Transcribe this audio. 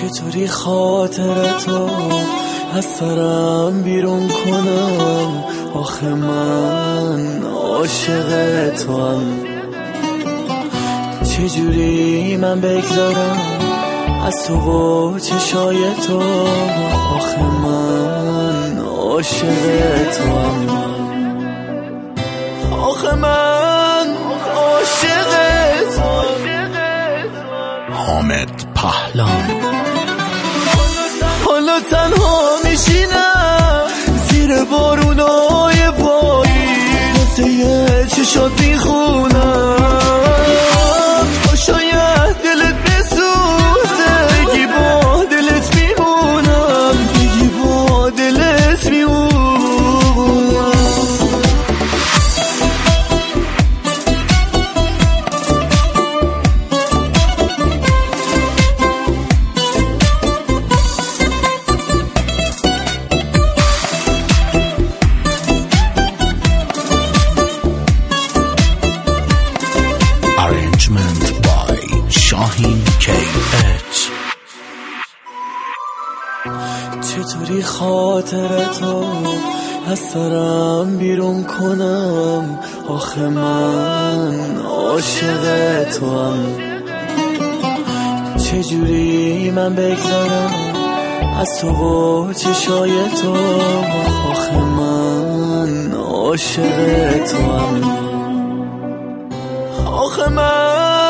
چطوری خاطرتو از سرم بیرون کنم؟ آخه من عاشق توام. چجوری من بگذارم از تو و چشای تو؟ آخه من عاشق توام. آخه من عاشق توام. حامد پهلوان. حالا تنها میشینم زیر بارونای پاییز، واسه یه چشات میخونم شاید دلت بسوزه، بگی با دلت میمونم، بگی با دلت میمونم. Arrangement by Shahin KH. چطوری خاطرتو از سرم بیرون کنم؟ آخه من عاشق توام. چجوری من بگذارم از تو و چشای تو؟ آخه من عاشق توام. آخه من